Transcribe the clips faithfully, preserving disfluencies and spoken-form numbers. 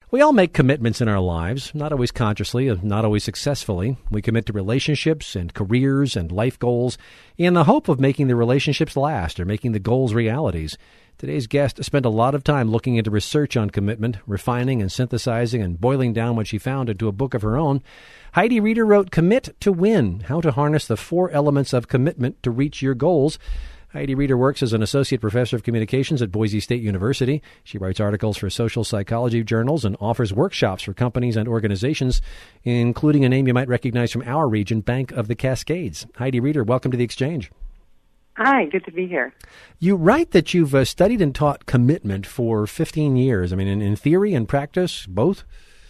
We all make commitments in our lives, not always consciously, not always successfully. We commit to relationships and careers and life goals in the hope of making the relationships last or making the goals realities. Today's guest spent a lot of time looking into research on commitment, refining and synthesizing and boiling down what she found into a book of her own. Heidi Reeder wrote Commit to Win, How to Harness the Four Elements of Commitment to Reach Your Goals. Heidi Reeder works as an associate professor of communications at Boise State University. She writes articles for social psychology journals and offers workshops for companies and organizations, including a name you might recognize from our region, Bank of the Cascades. Heidi Reeder, welcome to The Exchange. Hi, good to be here. You write that you've uh, studied and taught commitment for fifteen years. I mean, in, in theory and practice, both?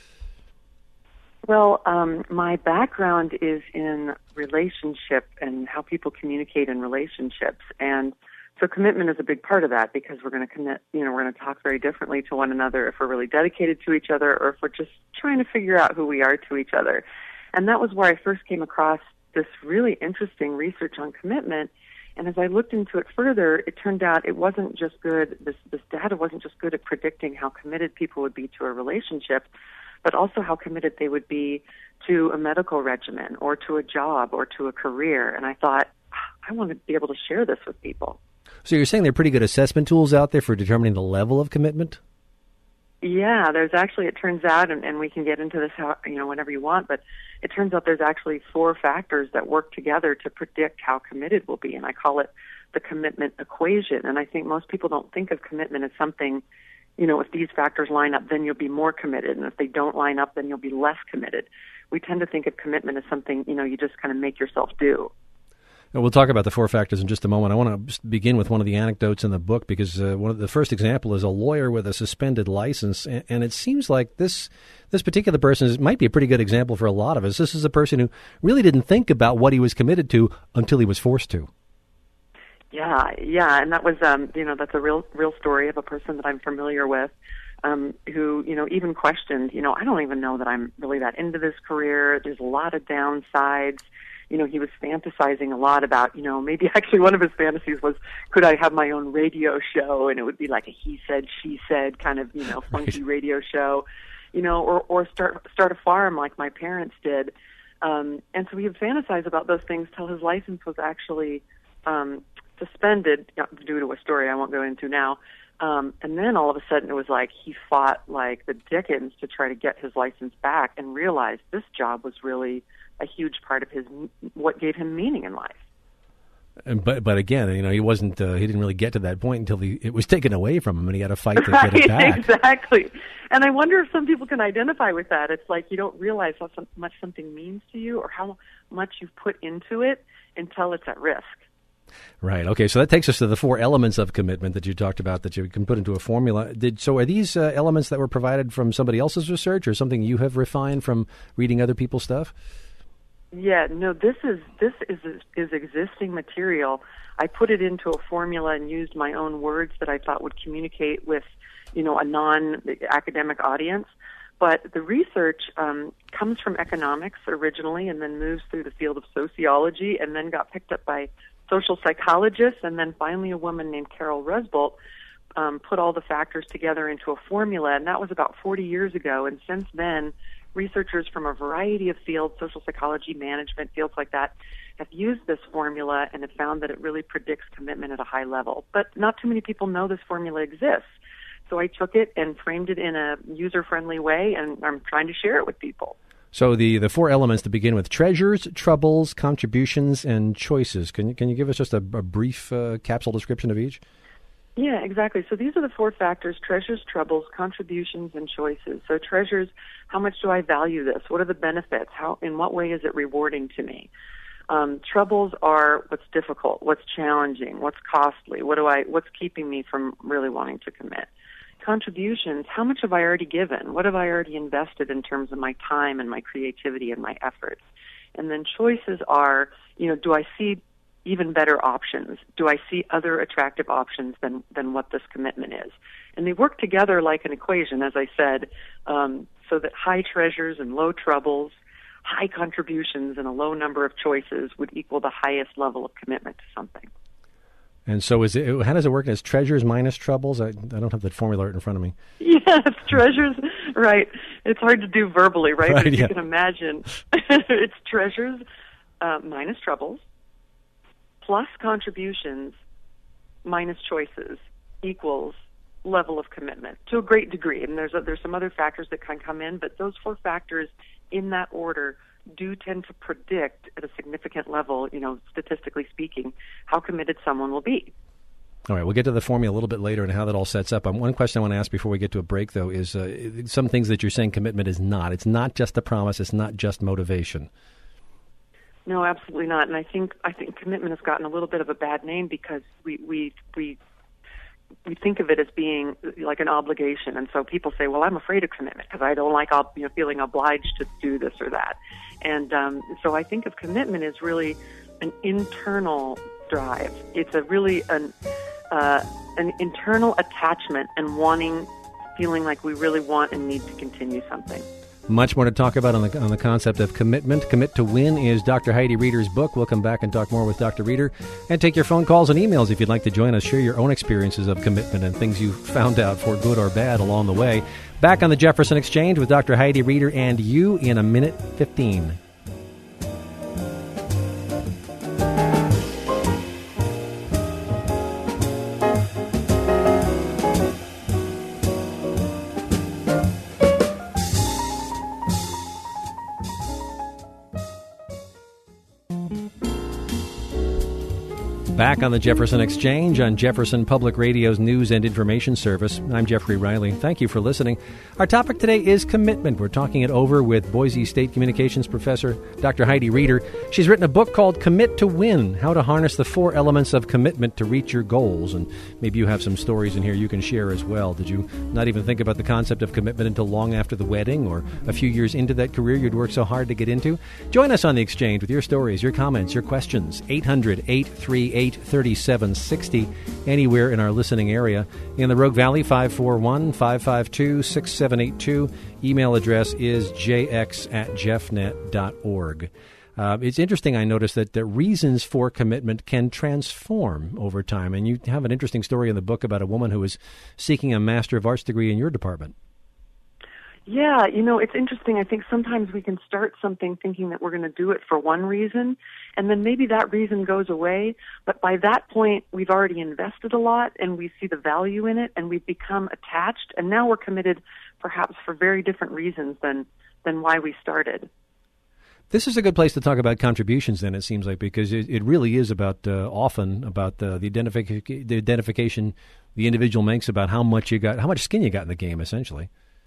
Well, um, my background is in relationship and how people communicate in relationships. And so commitment is a big part of that because we're going to commit, you know, we're going to talk very differently to one another if we're really dedicated to each other or if we're just trying to figure out who we are to each other. And that was where I first came across this really interesting research on commitment. And as I looked into it further, it turned out it wasn't just good, this, this data wasn't just good at predicting how committed people would be to a relationship, but also how committed they would be to a medical regimen or to a job or to a career. And I thought, I want to be able to share this with people. So you're saying there are pretty good assessment tools out there for determining the level of commitment? Yeah, there's actually, it turns out, and, and we can get into this how, you know, whenever you want, but it turns out there's actually four factors that work together to predict how committed we'll be. And I call it the commitment equation. And I think most people don't think of commitment as something, you know, if these factors line up, then you'll be more committed. And if they don't line up, then you'll be less committed. We tend to think of commitment as something, you know, you just kind of make yourself do. We'll talk about the four factors in just a moment. I want to begin with one of the anecdotes in the book because uh, one of the first example is a lawyer with a suspended license, and, and it seems like this this particular person is, might be a pretty good example for a lot of us. This is a person who really didn't think about what he was committed to until he was forced to. Yeah, yeah, and that was, um, you know, that's a real real story of a person that I'm familiar with um, who, you know, even questioned, you know, I don't even know that I'm really that into this career. There's a lot of downsides. You know, he was fantasizing a lot about, you know, maybe actually one of his fantasies was, could I have my own radio show? And it would be like a he said, she said kind of, you know, funky radio show, you know, or, or start start a farm like my parents did. Um, and so he would fantasize about those things till his license was actually um, suspended due to a story I won't go into now. Um, and then all of a sudden it was like he fought like the Dickens to try to get his license back and realized this job was really a huge part of his what gave him meaning in life. And, but but again, you know, he wasn't uh, he didn't really get to that point until he, it was taken away from him, and he had to fight to right, get it back. Exactly. And I wonder if some people can identify with that. It's like you don't realize how some, much something means to you, or how much you've put into it until it's at risk. Right. Okay. So that takes us to the four elements of commitment that you talked about that you can put into a formula. Did so? Are these uh, elements that were provided from somebody else's research, or something you have refined from reading other people's stuff? Yeah, no, this is this is is existing material. I put it into a formula and used my own words that I thought would communicate with, you know, a non-academic audience. But the research um, comes from economics originally, and then moves through the field of sociology, and then got picked up by social psychologists, and then finally a woman named Carol Rusbolt um, put all the factors together into a formula, and that was about forty years ago. And since then, researchers from a variety of fields, social psychology, management, fields like that, have used this formula and have found that it really predicts commitment at a high level. But not too many people know this formula exists. So I took it and framed it in a user-friendly way, and I'm trying to share it with people. So the, the four elements to begin with: treasures, troubles, contributions, and choices. Can you can you give us just a, a brief uh, capsule description of each? Yeah, exactly. So these are the four factors: treasures, troubles, contributions, and choices. So treasures, how much do I value this? What are the benefits? How, in what way is it rewarding to me? Um, troubles are what's difficult, what's challenging, what's costly, what do I, what's keeping me from really wanting to commit. Contributions, how much have I already given? What have I already invested in terms of my time and my creativity and my effort? And then choices are, you know, do I see even better options? Do I see other attractive options than, than what this commitment is? And they work together like an equation, as I said, um, so that high treasures and low troubles, high contributions and a low number of choices would equal the highest level of commitment to something. And so is it, how does it work? As treasures minus troubles? I, I don't have that formula right in front of me. Yes, treasures Right. It's hard to do verbally, right? Right, but if yeah. you can imagine, it's treasures uh, minus troubles, plus contributions, minus choices, equals level of commitment to a great degree. And there's a, there's some other factors that can come in, but those four factors in that order do tend to predict at a significant level, you know, statistically speaking, how committed someone will be. All right, we'll get to the formula a little bit later and how that all sets up. Um, one question I want to ask before we get to a break, though, is uh, some things that you're saying commitment is not. It's not just a promise. It's not just motivation. No, absolutely not. And I think I think commitment has gotten a little bit of a bad name because we we we we think of it as being like an obligation, and so people say, "Well, I'm afraid of commitment because I don't like you know feeling obliged to do this or that." And um, so I think of commitment as really an internal drive. It's a really an uh, an internal attachment and wanting, feeling like we really want and need to continue something. Much more to talk about on the on the concept of commitment. Commit to Win is Doctor Heidi Reeder's book. We'll come back and talk more with Doctor Reeder and take your phone calls and emails if you'd like to join us. Share your own experiences of commitment and things you found out for good or bad along the way. Back on the Jefferson Exchange with Doctor Heidi Reeder and you in a minute fifteen. Back on the Jefferson Exchange on Jefferson Public Radio's News and Information Service. I'm Jeffrey Riley. Thank you for listening. Our topic today is commitment. We're talking it over with Boise State Communications Professor Doctor Heidi Reeder. She's written a book called Commit to Win, How to Harness the Four Elements of Commitment to Reach Your Goals. And maybe you have some stories in here you can share as well. Did you not even think about the concept of commitment until long after the wedding or a few years into that career you'd worked so hard to get into? Join us on the Exchange with your stories, your comments, your questions. eight hundred, eight three eight, three seven six zero anywhere in our listening area. In the Rogue Valley, five four one, five five two, six seven eight two. Email address is j x at jeffnet dot org. Uh, it's interesting, I noticed, that the reasons for commitment can transform over time. And you have an interesting story in the book about a woman who was seeking a Master of Arts degree in your department. Yeah, you know, it's interesting. I think sometimes we can start something thinking that we're going to do it for one reason, and then maybe that reason goes away. But by that point, we've already invested a lot, and we see the value in it, and we've become attached, and now we're committed perhaps for very different reasons than, than why we started. This is a good place to talk about contributions, then, it seems like, because it, it really is about uh, often about uh, the, identific- the identification the individual makes about how much you got, how much skin you got in the game, essentially.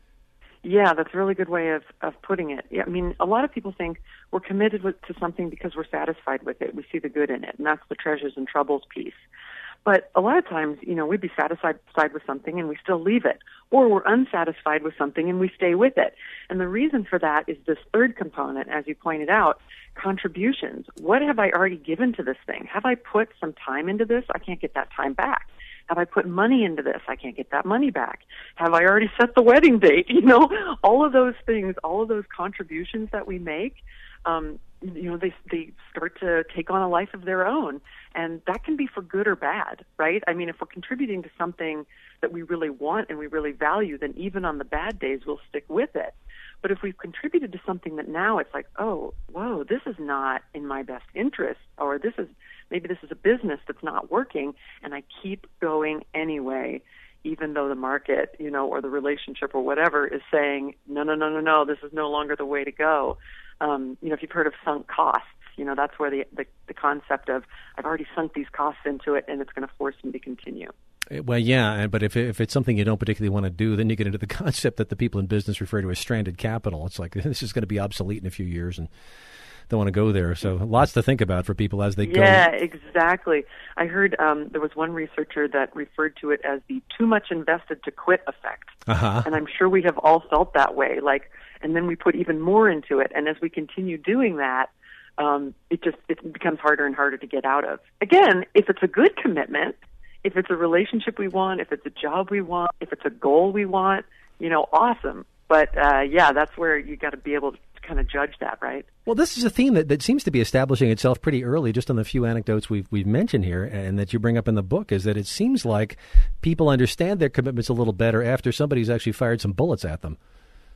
Yeah, that's a really good way of, of putting it. Yeah, I mean, a lot of people think we're committed with, to something because we're satisfied with it. We see the good in it, and that's the treasures and troubles piece. But a lot of times, you know, we'd be satisfied with something and we still leave it, or we're unsatisfied with something and we stay with it. And the reason for that is this third component, as you pointed out, contributions. What have I already given to this thing? Have I put some time into this? I can't get that time back. Have I put money into this? I can't get that money back. Have I already set the wedding date? You know, all of those things, all of those contributions that we make, um, you know, they they start to take on a life of their own. And that can be for good or bad, right? I mean, if we're contributing to something that we really want and we really value, then even on the bad days, we'll stick with it. But if we've contributed to something that now it's like, oh, whoa, this is not in my best interest, or this is, maybe this is a business that's not working, and I keep going anyway, even though the market, you know, or the relationship or whatever is saying, no, no, no, no, no, this is no longer the way to go. Um, you know, if you've heard of sunk costs, you know, that's where the, the, the concept of I've already sunk these costs into it and it's going to force me to continue. Well, yeah, but if if it's something you don't particularly want to do, then you get into the concept that the people in business refer to as stranded capital. It's like, this is going to be obsolete in a few years and don't want to go there. So lots to think about for people as they go. Yeah, exactly. I heard um, there was one researcher that referred to it as the too much invested to quit effect. Uh-huh. And I'm sure we have all felt that way. Like, and then we put even more into it. And as we continue doing that, um, it just it becomes harder and harder to get out of. Again, if it's a good commitment, if it's a relationship we want, if it's a job we want, if it's a goal we want, you know, awesome. But, uh, yeah, that's where you got to be able to kind of judge that, right? Well, this is a theme that, that seems to be establishing itself pretty early, just on the few anecdotes we've we've mentioned here and that you bring up in the book, is that it seems like people understand their commitments a little better after somebody's actually fired some bullets at them.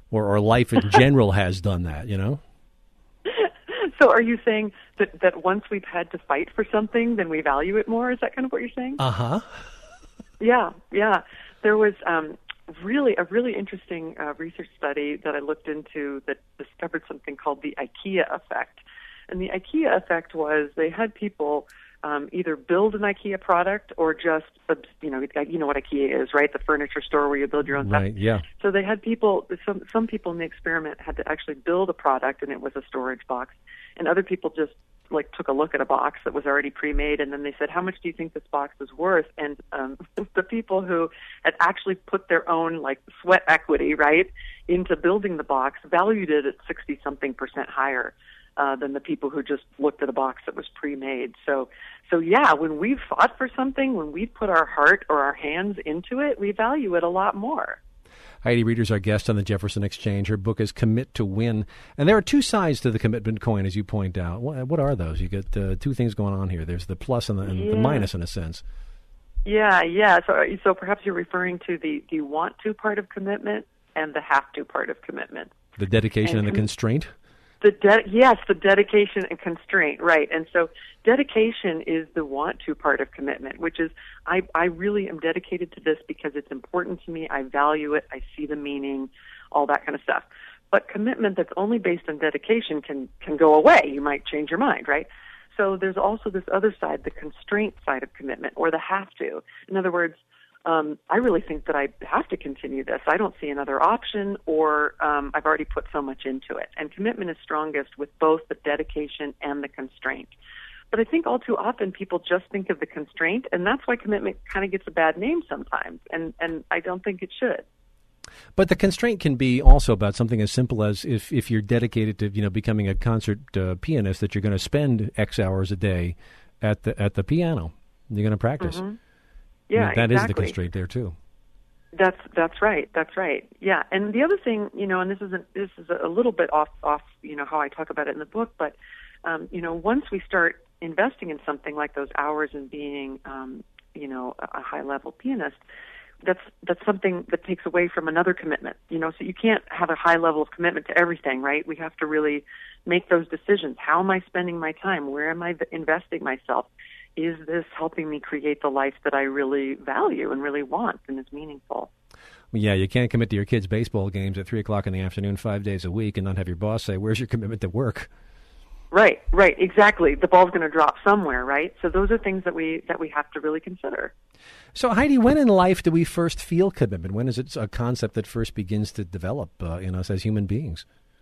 or, or life in general has done that, you know? So are you saying that, that once we've had to fight for something, then we value it more? Is that kind of what you're saying? Uh-huh. Yeah, yeah. There was um, really a really interesting uh, research study that I looked into that discovered something called the IKEA effect. And the IKEA effect was they had people um, either build an IKEA product or just, you know, you know what IKEA is, right? The furniture store where you build your own stuff. Right, yeah. So they had people, some, some people in the experiment had to actually build a product, and it was a storage box. And other people just like took a look at a box that was already pre-made, and then they said, how much do you think this box is worth? And um, the people who had actually put their own like sweat equity, right, into building the box valued it at sixty something percent higher uh, than the people who just looked at a box that was pre-made. So, so yeah, when we've fought for something, when we put our heart or our hands into it, we value it a lot more. Heidi Reeder's our guest on the Jefferson Exchange. Her book is Commit to Win. And there are two sides to the commitment coin, as you point out. What, what are those? You get uh, two things going on here. There's the plus and the, and yeah. the minus, in a sense. Yeah, yeah. So, so perhaps you're referring to the, the want to part of commitment and the have to part of commitment. The dedication and, and the com- constraint? The de- yes, the dedication and constraint, right. And so dedication is the want to part of commitment, which is I, I really am dedicated to this because it's important to me. I value it. I see the meaning, all that kind of stuff. But commitment that's only based on dedication can, can go away. You might change your mind, right? So there's also this other side, the constraint side of commitment, or the have to. In other words, Um, I really think that I have to continue this. I don't see another option, or um, I've already put so much into it. And commitment is strongest with both the dedication and the constraint. But I think all too often people just think of the constraint, and that's why commitment kind of gets a bad name sometimes, and, and I don't think it should. But the constraint can be also about something as simple as if, if you're dedicated to, you know, becoming a concert uh, pianist, that you're going to spend X hours a day at the at the piano. You're going to practice. Mm-hmm. Yeah, that exactly. is the constraint there too. That's that's right. That's right. Yeah, and the other thing, you know, and this isn't this is a little bit off off, you know, how I talk about it in the book, but um, you know, once we start investing in something like those hours and being, um, you know, a, a high level pianist, that's that's something that takes away from another commitment. You know, so you can't have a high level of commitment to everything, right? We have to really make those decisions. How am I spending my time? Where am I investing myself? Is this helping me create the life that I really value and really want and is meaningful? Well, yeah, you can't commit to your kids' baseball games at three o'clock in the afternoon, five days a week, and not have your boss say, "Where's your commitment to work?" Right, right, exactly. The ball's going to drop somewhere, right? So those are things that we that we have to really consider. So, Heidi, when in life do we first feel commitment? When is it a concept that first begins to develop uh, in us as human beings?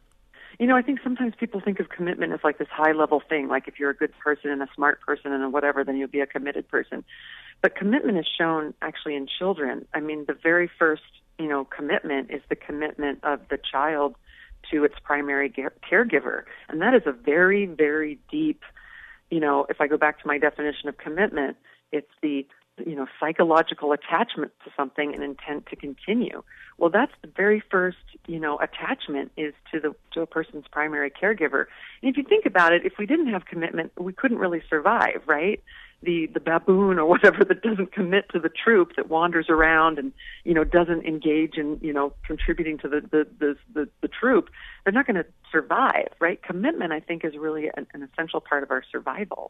You know, I think sometimes people think of commitment as like this high-level thing, like if you're a good person and a smart person and a whatever, then you'll be a committed person. But commitment is shown actually in children. I mean, the very first, you know, commitment is the commitment of the child to its primary ge- caregiver. And that is a very, very deep, you know, if I go back to my definition of commitment, it's the, you know, psychological attachment to something and intent to continue. Well, that's the very first, you know, attachment is to the to a person's primary caregiver. And if you think about it, if we didn't have commitment, we couldn't really survive, right? The the baboon or whatever that doesn't commit to the troop, that wanders around and, you know, doesn't engage in, you know, contributing to the the the, the, the troop, they're not going to survive, right? Commitment, I think, is really an, an essential part of our survival.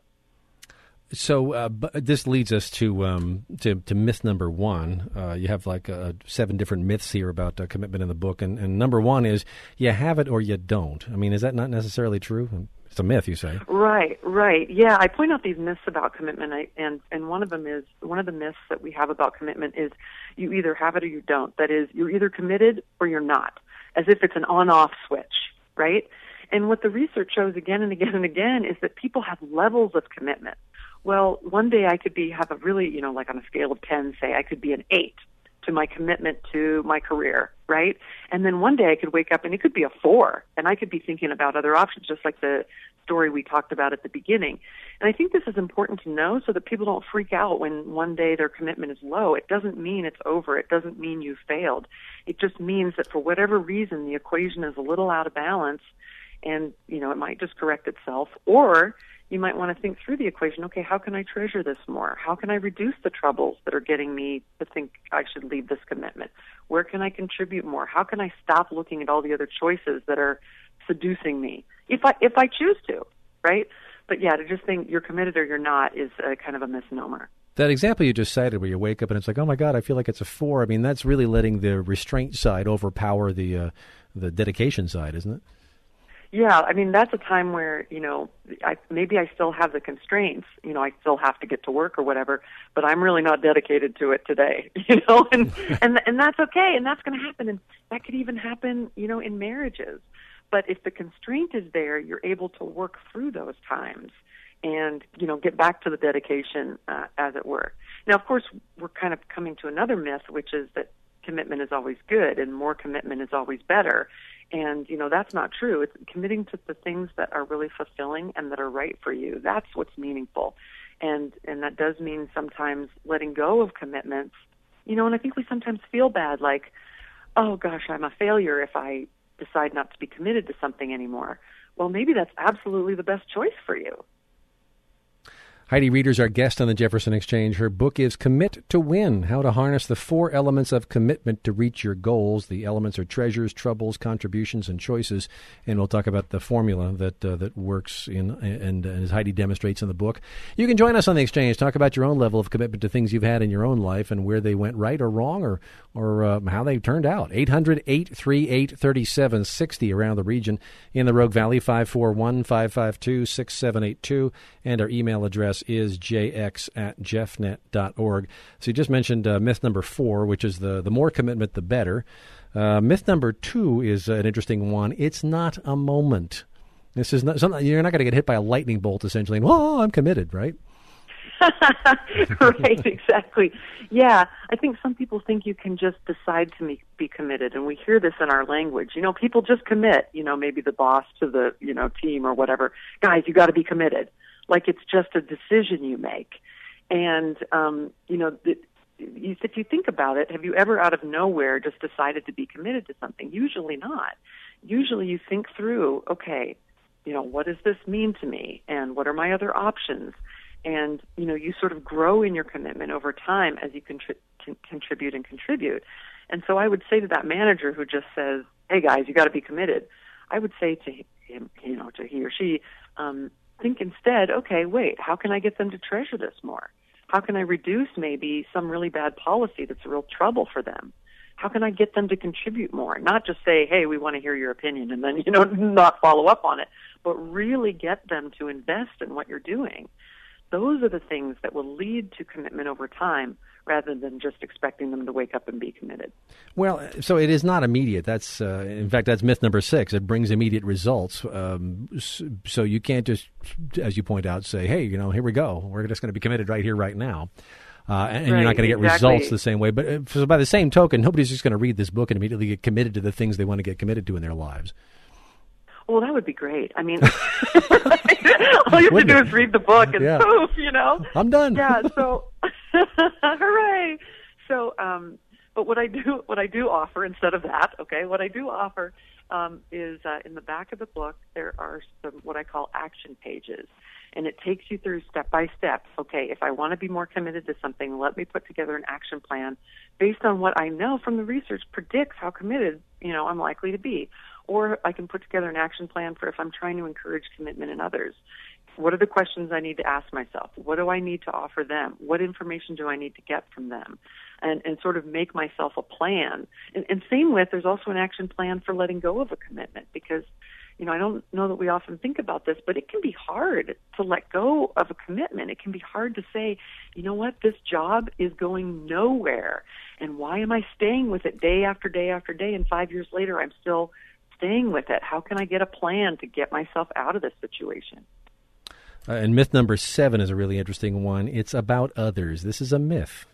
So uh, but this leads us to, um, to to myth number one. Uh, you have like uh, seven different myths here about uh, commitment in the book, and, and number one is you have it or you don't. I mean, is that not necessarily true? It's a myth, you say. Right, right. Yeah, I point out these myths about commitment, I, and and one of them is one of the myths that we have about commitment is you either have it or you don't. That is, you're either committed or you're not, as if it's an on-off switch, right? And what the research shows again and again and again is that people have levels of commitment. Well, one day I could be have a really, you know, like on a scale of ten, say I could be an eight to my commitment to my career, right? And then one day I could wake up and it could be a four, and I could be thinking about other options, just like the story we talked about at the beginning. And I think this is important to know so that people don't freak out when one day their commitment is low. It doesn't mean it's over. It doesn't mean you failed. It just means that for whatever reason, the equation is a little out of balance, and, you know, it might just correct itself, or you might want to think through the equation. Okay, how can I treasure this more? How can I reduce the troubles that are getting me to think I should leave this commitment? Where can I contribute more? How can I stop looking at all the other choices that are seducing me if I if I choose to, right? But yeah, to just think you're committed or you're not is a, kind of a misnomer. That example you just cited where you wake up and it's like, oh my God, I feel like it's a four. I mean, that's really letting the restraint side overpower the uh, the dedication side, isn't it? Yeah, I mean, that's a time where, you know, I, maybe I still have the constraints, you know, I still have to get to work or whatever, but I'm really not dedicated to it today, you know, and, and, and that's okay, and that's going to happen, and that could even happen, you know, in marriages. But if the constraint is there, you're able to work through those times and, you know, get back to the dedication, uh, as it were. Now, of course, we're kind of coming to another myth, which is that commitment is always good and more commitment is always better. And, you know, that's not true. It's committing to the things that are really fulfilling and that are right for you. That's what's meaningful. And and that does mean sometimes letting go of commitments. You know, and I think we sometimes feel bad, like, oh, gosh, I'm a failure if I decide not to be committed to something anymore. Well, maybe that's absolutely the best choice for you. Heidi Reeder is our guest on the Jefferson Exchange. Her book is Commit to Win, How to Harness the Four Elements of Commitment to Reach Your Goals. The elements are treasures, troubles, contributions, and choices. And we'll talk about the formula that uh, that works in, and, and as Heidi demonstrates in the book. You can join us on the Exchange. Talk about your own level of commitment to things you've had in your own life and where they went right or wrong, or or uh, how they turned out. eight hundred, eight three eight, three seven six zero around the region. In the Rogue Valley, five four one, five five two, six seven eight two. And our email address is j x at jeffnet dot org. So you just mentioned uh, myth number four, which is the, the more commitment, the better. Uh, myth number two is an interesting one. It's not a moment. This is not something, you're not going to get hit by a lightning bolt, essentially, and, oh, I'm committed, right? Right, exactly. Yeah, I think some people think you can just decide to me, be committed, and we hear this in our language. You know, people just commit, you know, maybe the boss to the, you know, team or whatever. Guys, you got to be committed. Like it's just a decision you make. And, um, you know, the, you, if you think about it, have you ever out of nowhere just decided to be committed to something? Usually not. Usually you think through, okay, you know, what does this mean to me? And what are my other options? And, you know, you sort of grow in your commitment over time as you contri- con- contribute and contribute. And so I would say to that manager who just says, hey, guys, you got to be committed, I would say to him, you know, to he or she, um, think instead, okay, wait, how can I get them to treasure this more? How can I reduce maybe some really bad policy that's a real trouble for them? How can I get them to contribute more? Not just say, hey, we want to hear your opinion and then, you know, not follow up on it, but really get them to invest in what you're doing. Those are the things that will lead to commitment over time rather than just expecting them to wake up and be committed. Well, so it is not immediate. That's, uh, in fact, that's myth number six. It brings immediate results. Um, so you can't just, as you point out, say, hey, you know, here we go. We're just going to be committed right here, right now. Uh, and, and right, you're not going to get exactly. results the same way. But uh, so by the same token, nobody's just going to read this book and immediately get committed to the things they want to get committed to in their lives. Well, that would be great. I mean, all you have Wouldn't to do it? is read the book and Yeah. poof, you know. I'm done. Yeah. So, hooray! So, um, but what I do, what I do offer instead of that, okay, what I do offer um, is uh, in the back of the book there are some what I call action pages, and it takes you through step by step. Okay, if I want to be more committed to something, let me put together an action plan based on what I know from the research predicts how committed, you know, I'm likely to be. Or I can put together an action plan for if I'm trying to encourage commitment in others. What are the questions I need to ask myself? What do I need to offer them? What information do I need to get from them? And, and sort of make myself a plan. And, and same with, there's also an action plan for letting go of a commitment because, you know, I don't know that we often think about this, but it can be hard to let go of a commitment. It can be hard to say, you know what, this job is going nowhere. And why am I staying with it day after day after day? And five years later, I'm still staying with it. How can I get a plan to get myself out of this situation? Uh, and myth number seven is a really interesting one. It's about others. This is a myth.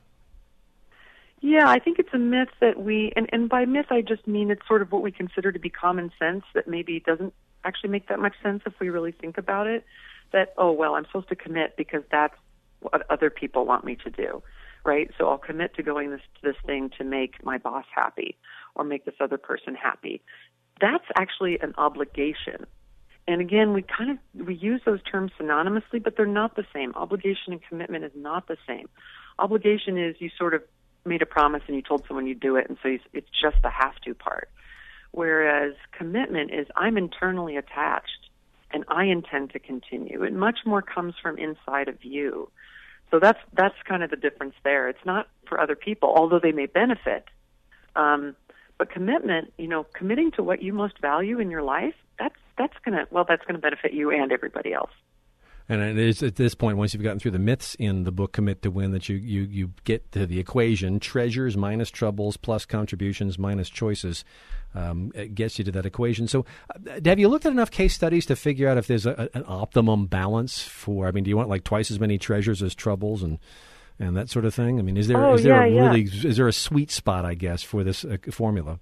Yeah, I think it's a myth that we, and, and by myth I just mean it's sort of what we consider to be common sense that maybe doesn't actually make that much sense if we really think about it. That, oh, well, I'm supposed to commit because that's what other people want me to do, right? So I'll commit to going this to this thing to make my boss happy or make this other person happy. That's actually an obligation. And again, we kind of, we use those terms synonymously, but they're not the same. Obligation and commitment is not the same. Obligation is you sort of made a promise and you told someone you'd do it, and so you, it's just the have to part. Whereas commitment is I'm internally attached and I intend to continue. It much more comes from inside of you. So that's that's kind of the difference there. It's not for other people, although they may benefit. Um, but commitment, you know, committing to what you most value in your life, that's that's gonna well, that's gonna benefit you and everybody else. And it is at this point, once you've gotten through the myths in the book Commit to Win, that you, you, you get to the equation, treasures minus troubles plus contributions minus choices. Um, it gets you to that equation. So uh, have you looked at enough case studies to figure out if there's a, an optimum balance for, I mean, do you want like twice as many treasures as troubles and and that sort of thing? I mean, is there oh, is there yeah, a really, yeah. is there a sweet spot, I guess, for this uh, formula?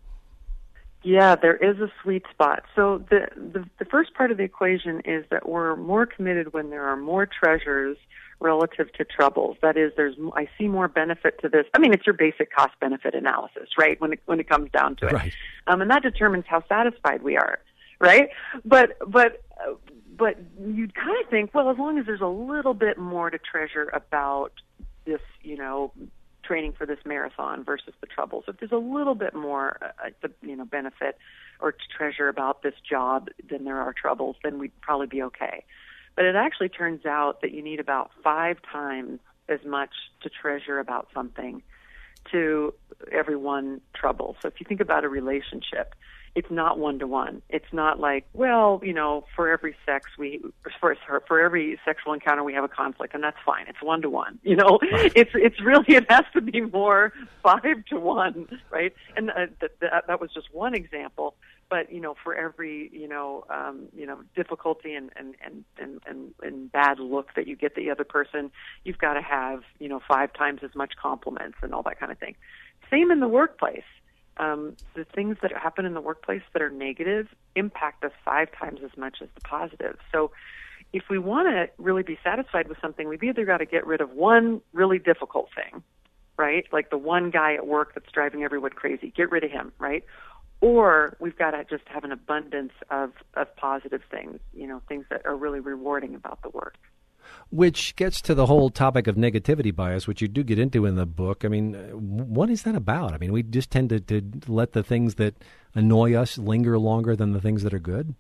Yeah, there is a sweet spot. So the, the the first part of the equation is that we're more committed when there are more treasures relative to troubles. That is, there's I see more benefit to this. I mean, it's your basic cost benefit analysis, right? When it when it comes down to it, right. um, and that determines how satisfied we are, right? But but uh, but you'd kind of think, well, as long as there's a little bit more to treasure about this, you know, training for this marathon versus the troubles. If there's a little bit more, uh, you know, benefit or treasure about this job than there are troubles, then we'd probably be okay. But it actually turns out that you need about five times as much to treasure about something to every one trouble. So if you think about a relationship, it's not one-to-one. It's not like, well, you know, for every sex we, for, for every sexual encounter we have a conflict, and that's fine. It's one-to-one, you know. Right. It's it's really, it has to be more five-to-one, right? And uh, th- th- that was just one example. But, you know, for every, you know, um, you know, difficulty and, and, and, and, and, and bad look that you get the other person, you've got to have, you know, five times as much compliments and all that kind of thing. Same in the workplace. Um, the things that happen in the workplace that are negative impact us five times as much as the positive. So if we want to really be satisfied with something, we've either got to get rid of one really difficult thing, right? Like the one guy at work that's driving everyone crazy. Get rid of him, right? Or we've got to just have an abundance of, of positive things, you know, things that are really rewarding about the work. Which gets to the whole topic of negativity bias, which you do get into in the book. I mean, what is that about? I mean, we just tend to, to let the things that annoy us linger longer than the things that are good?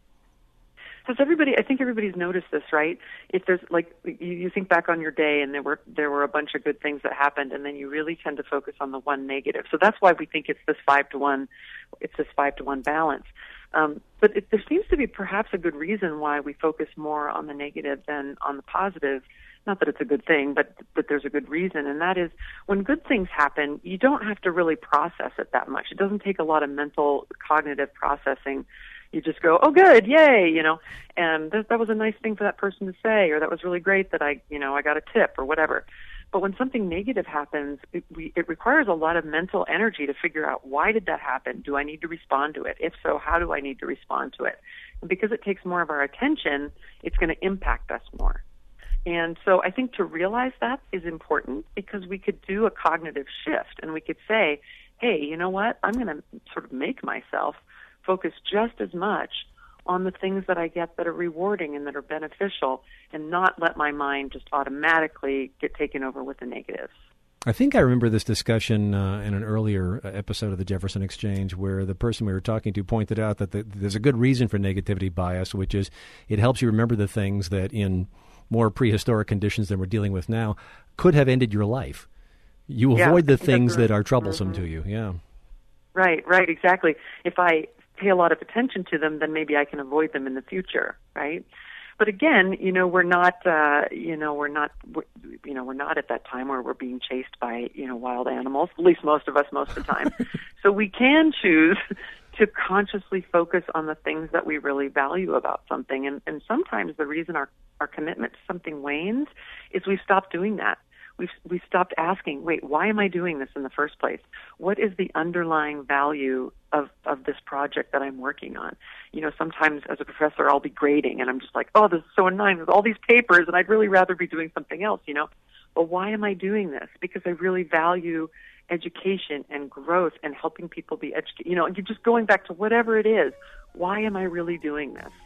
Has everybody, I think everybody's noticed this, right? If there's like, you, you think back on your day and there were there were a bunch of good things that happened, and then you really tend to focus on the one negative. So that's why we think it's this five to one, it's this five to one balance. Um, but it, there seems to be perhaps a good reason why we focus more on the negative than on the positive. Not that it's a good thing, but but there's a good reason, and that is when good things happen, you don't have to really process it that much. It doesn't take a lot of mental, cognitive processing. You just go, oh, good, yay, you know, and th- that was a nice thing for that person to say, or that was really great that I, you know, I got a tip or whatever. But when something negative happens, it, we, it requires a lot of mental energy to figure out, why did that happen? Do I need to respond to it? If so, how do I need to respond to it? And because it takes more of our attention, it's going to impact us more. And so I think to realize that is important, because we could do a cognitive shift and we could say, hey, you know what? I'm going to sort of make myself focus just as much on the things that I get that are rewarding and that are beneficial, and not let my mind just automatically get taken over with the negatives. I think I remember this discussion uh, in an earlier episode of the Jefferson Exchange, where the person we were talking to pointed out that the, there's a good reason for negativity bias, which is it helps you remember the things that in more prehistoric conditions than we're dealing with now could have ended your life. You avoid yeah, the things right. that are troublesome mm-hmm. to you. Yeah. Right, right, exactly. If I pay a lot of attention to them, then maybe I can avoid them in the future, right? But again, you know, we're not, uh, you know, we're not, we're, you know, we're not at that time where we're being chased by, you know, wild animals, at least most of us most of the time. So we can choose to consciously focus on the things that we really value about something. And, and sometimes the reason our, our commitment to something wanes is we've stopped doing that. We've, we've stopped asking, wait, why am I doing this in the first place? What is the underlying value of, of this project that I'm working on? You know, sometimes as a professor, I'll be grading, and I'm just like, oh, this is so annoying. There's all these papers, and I'd really rather be doing something else, you know. But why am I doing this? Because I really value education and growth and helping people be educated. You know, and you're just going back to whatever it is. Why am I really doing this?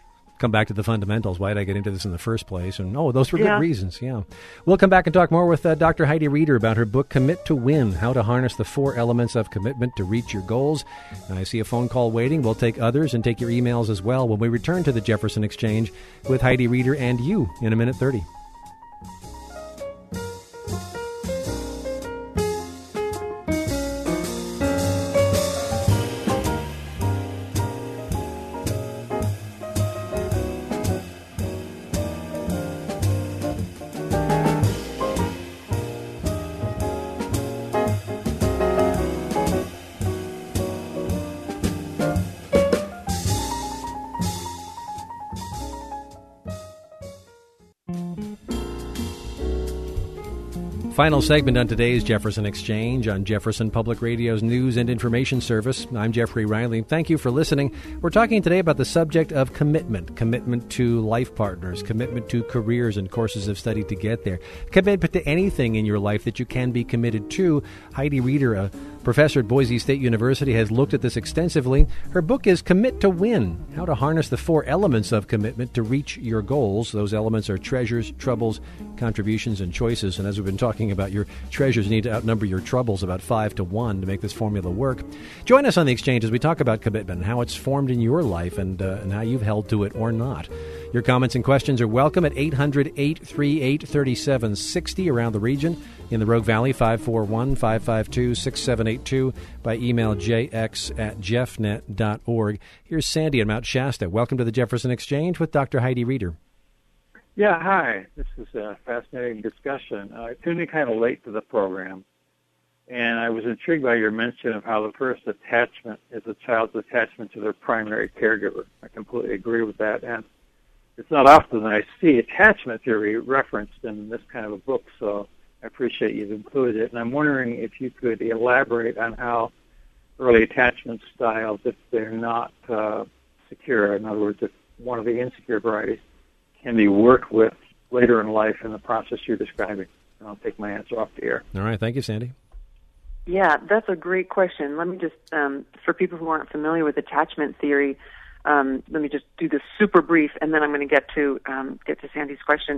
come back to the fundamentals. Why did I get into this in the first place? And, oh, those were yeah. good reasons, yeah. We'll come back and talk more with uh, Doctor Heidi Reeder about her book, Commit to Win, How to Harness the Four Elements of Commitment to Reach Your Goals. I see a phone call waiting. We'll take others and take your emails as well when we return to the Jefferson Exchange with Heidi Reeder and you in a minute thirty. Final segment on today's Jefferson Exchange on Jefferson Public Radio's News and Information Service. I'm Jeffrey Riley. Thank you for listening. We're talking today about the subject of commitment, commitment to life partners, commitment to careers and courses of study to get there, commitment to anything in your life that you can be committed to. Heidi Reeder, a professor at Boise State University, has looked at this extensively. Her book is Commit to Win, How to Harness the Four Elements of Commitment to Reach Your Goals. Those elements are treasures, troubles, contributions, and choices. And as we've been talking about, your treasures need to outnumber your troubles about five to one to make this formula work. Join us on the Exchange as we talk about commitment and how it's formed in your life and, uh, and how you've held to it or not. Your comments and questions are welcome at eight hundred, eight three eight, three seven six zero around the region. In the Rogue Valley, five four one, five five two, six seven eight two. By email, jx at jeffnet dot org. Here's Sandy in Mount Shasta. Welcome to the Jefferson Exchange with Doctor Heidi Reeder. Yeah, hi. This is a fascinating discussion. I tuned in kind of late to the program, and I was intrigued by your mention of how the first attachment is a child's attachment to their primary caregiver. I completely agree with that, and it's not often that I see attachment theory referenced in this kind of a book, so I appreciate you've included it. And I'm wondering if you could elaborate on how early attachment styles, if they're not uh, secure, in other words, if one of the insecure varieties, can be worked with later in life in the process you're describing. And I'll take my answer off the air. All right. Thank you, Sandy. Yeah, that's a great question. Let me just, um, for people who aren't familiar with attachment theory, um, let me just do this super brief, and then I'm going to get to um, get to Sandy's question.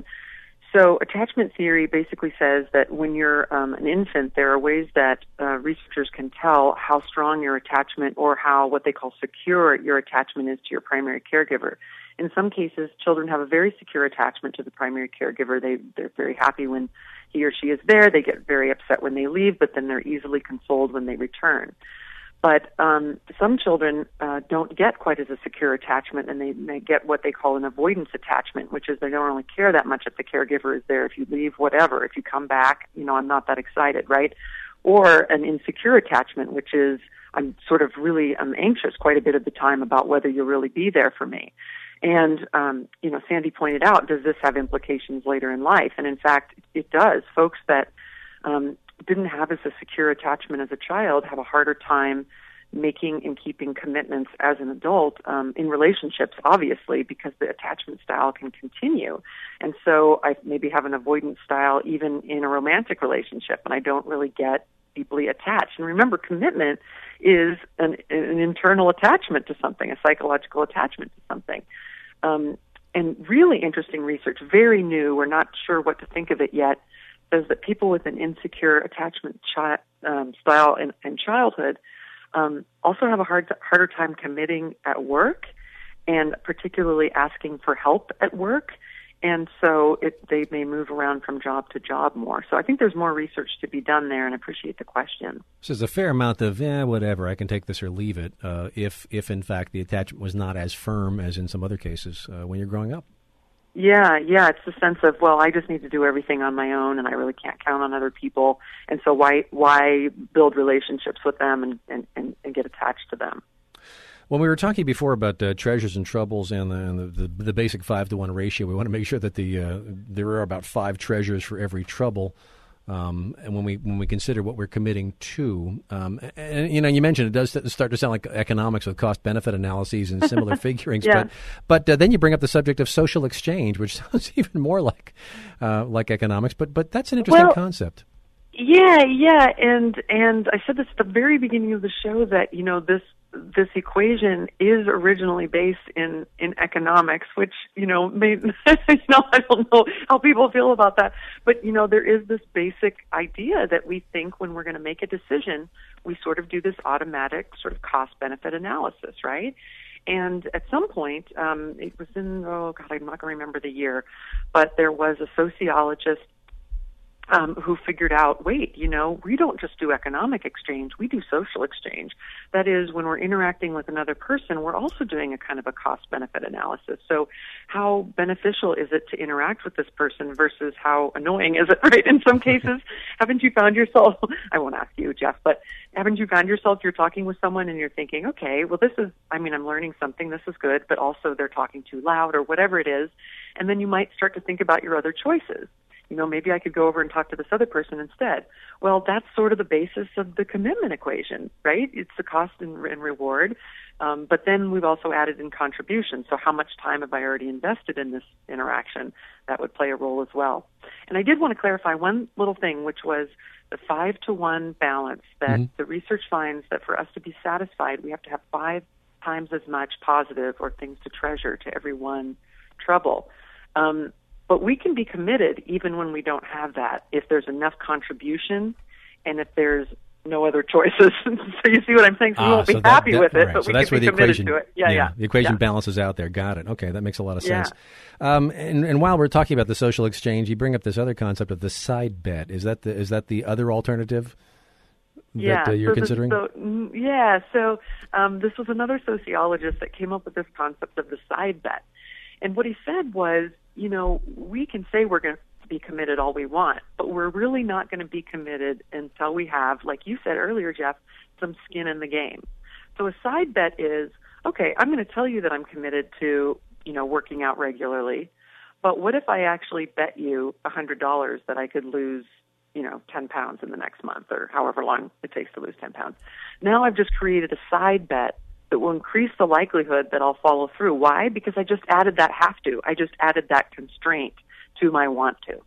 So attachment theory basically says that when you're um, an infant, there are ways that uh, researchers can tell how strong your attachment or how what they call secure your attachment is to your primary caregiver. In some cases, children have a very secure attachment to the primary caregiver. They, they're very happy when he or she is there. They get very upset when they leave, but then they're easily consoled when they return. But um, some children uh, don't get quite as a secure attachment, and they, they get what they call an avoidance attachment, which is they don't really care that much if the caregiver is there. If you leave, whatever. If you come back, you know, I'm not that excited, right? Or an insecure attachment, which is I'm sort of really I'm anxious quite a bit of the time about whether you'll really be there for me. And, um, you know, Sandy pointed out, does this have implications later in life? And, in fact, it does. Folks that um, didn't have as a secure attachment as a child have a harder time making and keeping commitments as an adult um, in relationships, obviously, because the attachment style can continue. And so I maybe have an avoidance style even in a romantic relationship, and I don't really get deeply attached. And remember, commitment is an, an internal attachment to something, a psychological attachment to something. Um, and really interesting research, very new, we're not sure what to think of it yet, says that people with an insecure attachment chi- um, style in, in childhood um, also have a hard, harder time committing at work and particularly asking for help at work. And so it, they may move around from job to job more. So I think there's more research to be done there, and I appreciate the question. So there's a fair amount of, eh, whatever, I can take this or leave it, uh, if, if in fact, the attachment was not as firm as in some other cases uh, when you're growing up. Yeah, yeah, it's the sense of, well, I just need to do everything on my own, and I really can't count on other people, and so why why build relationships with them and, and, and, and get attached to them? When we were talking before about uh, treasures and troubles and, the, and the, the, the basic five to one ratio, we want to make sure that the uh, there are about five treasures for every trouble. Um, and when we when we consider what we're committing to, um, and, and you know, you mentioned it does start to sound like economics with cost benefit analyses and similar figurings. Yeah. But but uh, then you bring up the subject of social exchange, which sounds even more like uh, like economics. But but that's an interesting well, concept. Yeah, yeah, and and I said this at the very beginning of the show that you know this. this equation is originally based in, in economics, which, you know, may, you know, I don't know how people feel about that. But, you know, there is this basic idea that we think when we're going to make a decision, we sort of do this automatic sort of cost-benefit analysis, right? And at some point, um, it was in, oh, God, I'm not going to remember the year, but there was a sociologist Um, who figured out, wait, you know, we don't just do economic exchange, we do social exchange. That is, when we're interacting with another person, we're also doing a kind of a cost-benefit analysis. So how beneficial is it to interact with this person versus how annoying is it, right? In some cases, haven't you found yourself, I won't ask you, Jeff, but haven't you found yourself, you're talking with someone and you're thinking, okay, well, this is, I mean, I'm learning something, this is good, but also they're talking too loud or whatever it is. And then you might start to think about your other choices. You know, maybe I could go over and talk to this other person instead. Well, that's sort of the basis of the commitment equation, right? It's the cost and, and reward. Um, but then we've also added in contribution. So how much time have I already invested in this interaction? That would play a role as well. And I did want to clarify one little thing, which was the five to one balance that mm-hmm. the research finds that for us to be satisfied, we have to have five times as much positive or things to treasure to every one trouble. Um, But we can be committed even when we don't have that, if there's enough contribution and if there's no other choices. So you see what I'm saying? So we ah, won't so be that, happy that, with it, right. but so we that's can be the committed equation, to it. Yeah, yeah. yeah. The equation yeah. balances out there. Got it. Okay, that makes a lot of sense. Yeah. Um, and, and while we're talking about the social exchange, you bring up this other concept of the side bet. Is that the, is that the other alternative that yeah, uh, you're so considering? This, so, yeah, so um, this was another sociologist that came up with this concept of the side bet. And what he said was, you know, we can say we're going to be committed all we want, but we're really not going to be committed until we have, like you said earlier, Jeff, some skin in the game. So a side bet is, okay, I'm going to tell you that I'm committed to, you know, working out regularly, but what if I actually bet you one hundred dollars that I could lose, you know, ten pounds in the next month or however long it takes to lose ten pounds? Now I've just created a side bet that will increase the likelihood that I'll follow through. Why? Because I just added that have to. I just added that constraint to my want to.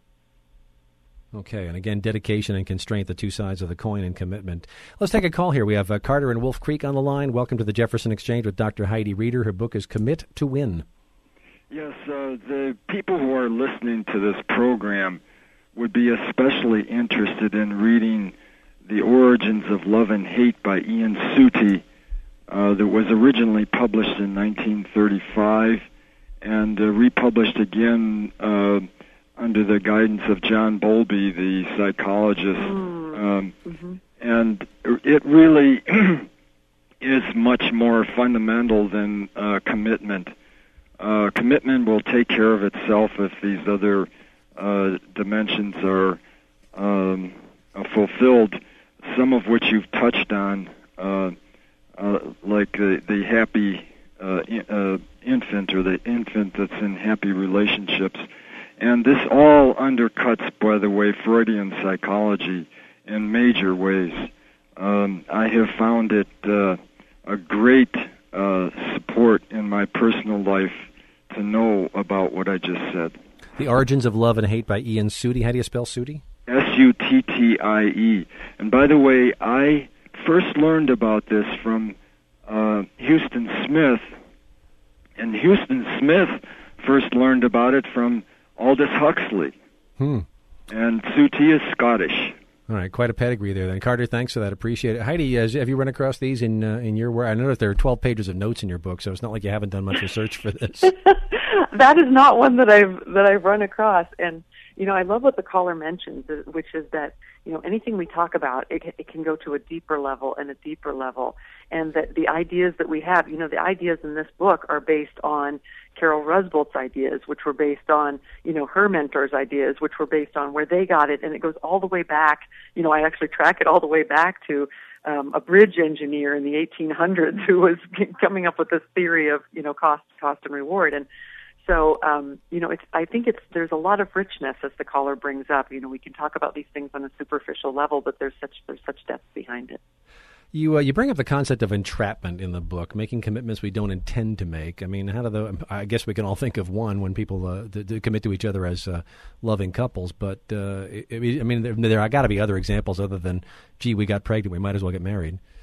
Okay, and again, dedication and constraint, the two sides of the coin, and commitment. Let's take a call here. We have uh, Carter in Wolf Creek on the line. Welcome to the Jefferson Exchange with Doctor Heidi Reeder. Her book is Commit to Win. Yes, uh, the people who are listening to this program would be especially interested in reading The Origins of Love and Hate by Ian Suti, Uh, that was originally published in nineteen thirty-five and uh, republished again uh, under the guidance of John Bowlby, the psychologist. Mm. Um, mm-hmm. And it really is much more fundamental than uh, commitment. Uh, commitment will take care of itself if these other uh, dimensions are um, fulfilled, some of which you've touched on. Uh, Uh, like the, the happy uh, in, uh, infant or the infant that's in happy relationships. And this all undercuts, by the way, Freudian psychology in major ways. Um, I have found it uh, a great uh, support in my personal life to know about what I just said. The Origins of Love and Hate by Ian Suti. How do you spell Suti? S U T T I E. And by the way, I first learned about this from uh, Houston Smith, and Houston Smith first learned about it from Aldous Huxley. Hmm. And Suti is Scottish. All right, quite a pedigree there then. Carter, thanks for that. Appreciate it. Heidi, uh, have you run across these in uh, in your work? I know that there are twelve pages of notes in your book, so it's not like you haven't done much research for this. That is not one that I've that I've run across. And you know, I love what the caller mentions, which is that you know anything we talk about, it, it can go to a deeper level and a deeper level, and that the ideas that we have, you know, the ideas in this book are based on Carol Rusbolt's ideas, which were based on, you know, her mentors' ideas, which were based on where they got it, and it goes all the way back. You know, I actually track it all the way back to um, a bridge engineer in the eighteen hundreds who was coming up with this theory of, you know, cost, cost and reward. And so, um, you know, it's, I think it's, there's a lot of richness, as the caller brings up. You know, we can talk about these things on a superficial level, but there's such, there's such depth behind it. You uh, you bring up the concept of entrapment in the book, making commitments we don't intend to make. I mean, how do the? I guess we can all think of one when people uh, d- d- commit to each other as uh, loving couples. But uh, it, I mean, there, there are got to be other examples other than, gee, we got pregnant, we might as well get married.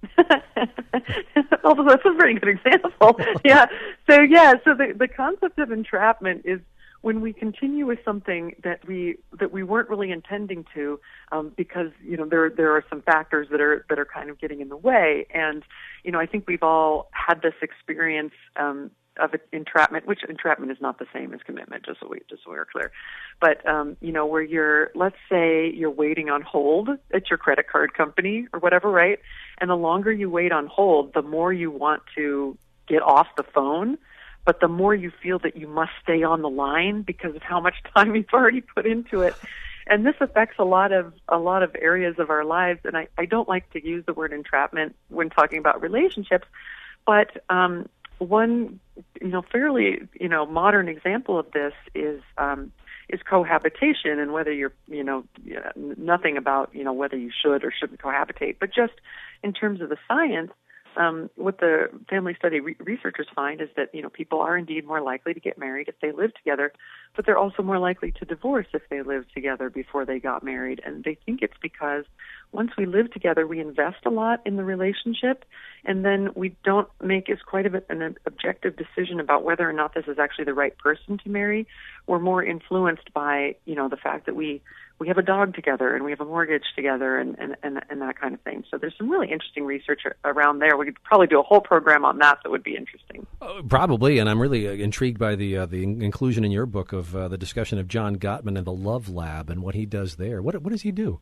Although that's a pretty good example. Yeah. So yeah. So the the concept of entrapment is when we continue with something that we that we weren't really intending to, um, because you know there there are some factors that are that are kind of getting in the way. And you know I think we've all had this experience um, of entrapment, which entrapment is not the same as commitment, just so we just so we're clear. But um, you know, where you're, let's say you're waiting on hold at your credit card company or whatever, right? And the longer you wait on hold, the more you want to get off the phone, but the more you feel that you must stay on the line because of how much time you've already put into it. And this affects a lot of a lot of areas of our lives. And I, I don't like to use the word entrapment when talking about relationships, but um, one, you know, fairly, you know, modern example of this is um, is cohabitation, and whether you're, you know, nothing about, you know, whether you should or shouldn't cohabitate, but just in terms of the science, um, what the family study re- researchers find is that, you know, people are indeed more likely to get married if they live together, but they're also more likely to divorce if they lived together before they got married. And they think it's because once we live together, we invest a lot in the relationship, and then we don't make as quite of an objective decision about whether or not this is actually the right person to marry. We're more influenced by, you know, the fact that we, we have a dog together and we have a mortgage together and, and, and, and that kind of thing. So there's some really interesting research around there. We could probably do a whole program on that that would be interesting. Uh, probably, and I'm really uh, intrigued by the uh, the inclusion in your book of uh, the discussion of John Gottman and the Love Lab and what he does there. What what does he do?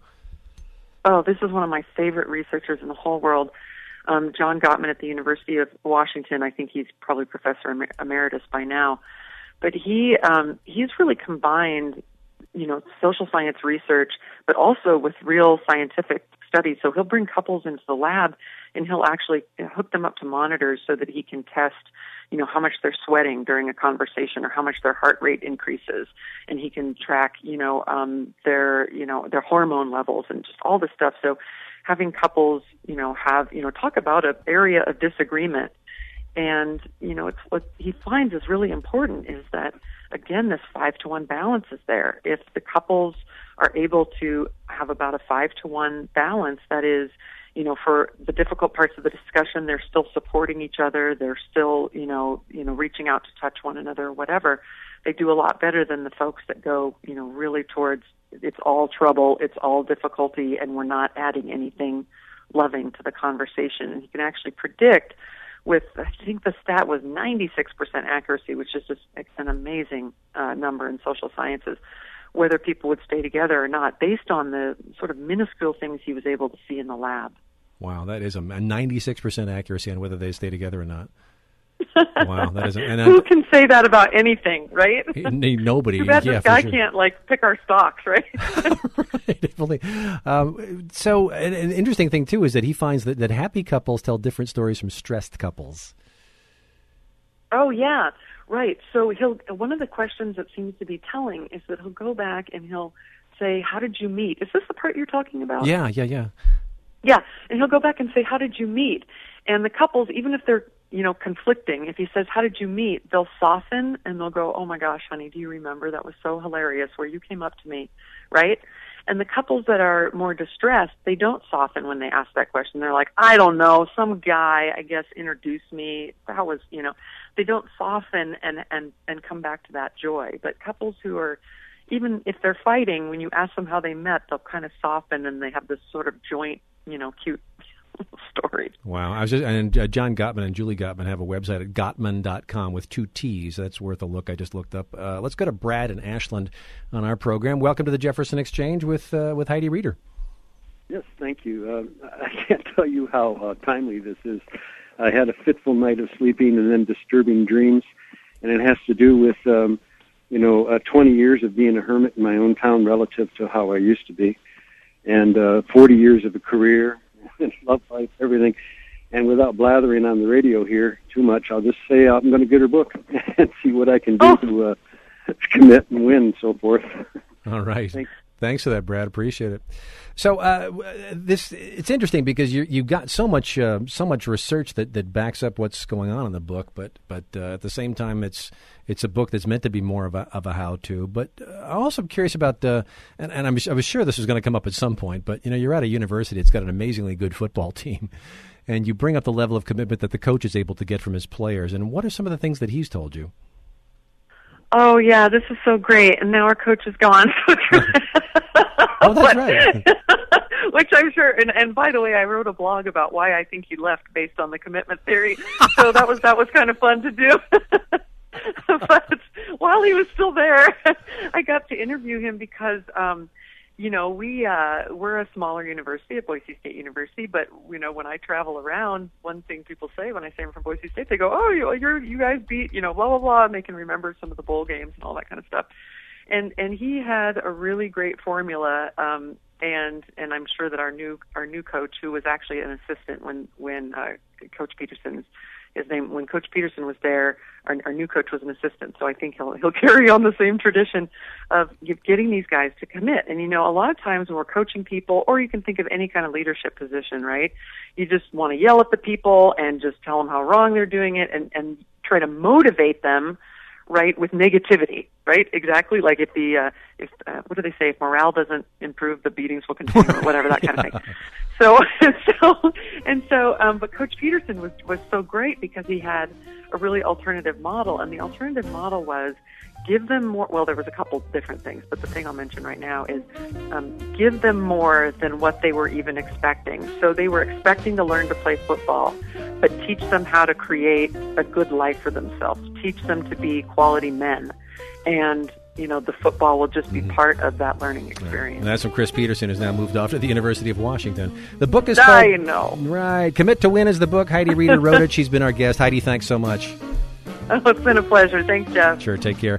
Oh, this is one of my favorite researchers in the whole world. Um, John Gottman at the University of Washington. I think he's probably professor emer- emeritus by now. But he um, he's really combined, you know, social science research, but also with real scientific studies. So he'll bring couples into the lab and he'll actually hook them up to monitors so that he can test, you know, how much they're sweating during a conversation or how much their heart rate increases. And he can track, you know, um, their, you know, their hormone levels and just all this stuff. So having couples, you know, have, you know, talk about an area of disagreement. And, you know, it's what he finds is really important is that, again, this five to one balance is there. If the couples are able to have about a five to one balance, that is, you know, for the difficult parts of the discussion, they're still supporting each other. They're still, you know, you know, reaching out to touch one another or whatever. They do a lot better than the folks that go, you know, really towards it's all trouble, it's all difficulty, and we're not adding anything loving to the conversation. And you can actually predict with, I think the stat was ninety-six percent accuracy, which is just an amazing uh, number in social sciences, whether people would stay together or not, based on the sort of minuscule things he was able to see in the lab. Wow, that is a ninety-six percent accuracy on whether they stay together or not. Wow, that is. A, and who can say that about anything, right? Nobody. Too bad yeah, this guy sure. can't like pick our stocks, right? Right, definitely. Um, so, an, an interesting thing too is that he finds that, that happy couples tell different stories from stressed couples. Oh yeah, right. So he'll. One of the questions that seems to be telling is that he'll go back and he'll say, "How did you meet?" Is this the part you're talking about? Yeah, yeah, yeah. Yeah, and he'll go back and say, "How did you meet?" And the couples, even if they're, you know, conflicting, if he says, "How did you meet?" they'll soften and they'll go, "Oh my gosh, honey, do you remember? That was so hilarious where you came up to me," right? And the couples that are more distressed, they don't soften when they ask that question. They're like, "I don't know, some guy, I guess, introduced me. That was, you know," they don't soften and, and, and come back to that joy. But couples who are, even if they're fighting, when you ask them how they met, they'll kind of soften and they have this sort of joint, you know, cute story. Wow. I was just, and uh, John Gottman and Julie Gottman have a website at gottman dot com with two T's. That's worth a look. I just looked up. Uh, let's go to Brad and Ashland on our program. Welcome to the Jefferson Exchange with uh, with Heidi Reeder. Yes, thank you. Uh, I can't tell you how uh, timely this is. I had a fitful night of sleeping and then disturbing dreams, and it has to do with, um, you know, uh, twenty years of being a hermit in my own town relative to how I used to be, and uh, forty years of a career, love life, everything. And without blathering on the radio here too much, I'll just say I'm going to get her book and see what I can do oh. to uh, commit and win and so forth. All right. Thanks. Thanks for that, Brad. Appreciate it. So uh, this it's interesting because you you've got so much uh, so much research that, that backs up what's going on in the book, but but uh, at the same time it's it's a book that's meant to be more of a of a how to. But uh, I'm also curious about uh, and, and I'm I was sure this was going to come up at some point, but you know you're at a university, it's got an amazingly good football team, and you bring up the level of commitment that the coach is able to get from his players. And what are some of the things that he's told you? Oh, yeah, this is so great. And now our coach is gone. So oh, that's right. Which I'm sure, and, and by the way, I wrote a blog about why I think he left based on the commitment theory. So that was that was kind of fun to do. But while he was still there, I got to interview him because, um, you know, we uh, we're a smaller university at Boise State University. But you know, when I travel around, one thing people say when I say I'm from Boise State, they go, "Oh, you you're, you guys beat, you know, blah blah blah," and they can remember some of the bowl games and all that kind of stuff. And and he had a really great formula. Um, And and I'm sure that our new our new coach, who was actually an assistant when when uh, Coach Peterson's his name when Coach Peterson was there, our, our new coach was an assistant. So I think he'll he'll carry on the same tradition of getting these guys to commit. And you know, a lot of times when we're coaching people, or you can think of any kind of leadership position, right? You just want to yell at the people and just tell them how wrong they're doing it, and and try to motivate them. Right, with negativity, right? Exactly, like if the uh, if uh, what do they say? If morale doesn't improve, the beatings will continue, or whatever, that kind of thing. So, and so, and so, um, but Coach Peterson was was so great because he had a really alternative model, and the alternative model was give them more. Well, there was a couple different things, but the thing I'll mention right now is um, give them more than what they were even expecting. So they were expecting to learn to play football, but teach them how to create a good life for themselves. Teach them to be quality men, and you know the football will just be mm-hmm. part of that learning experience. Right. And that's from Chris Peterson, who's now moved off to the University of Washington. The book is I called. I know. Right, Commit to Win is the book. Heidi Reeder wrote it. She's been our guest. Heidi, thanks so much. Oh, it's been a pleasure. Thanks, Jeff. Sure, take care.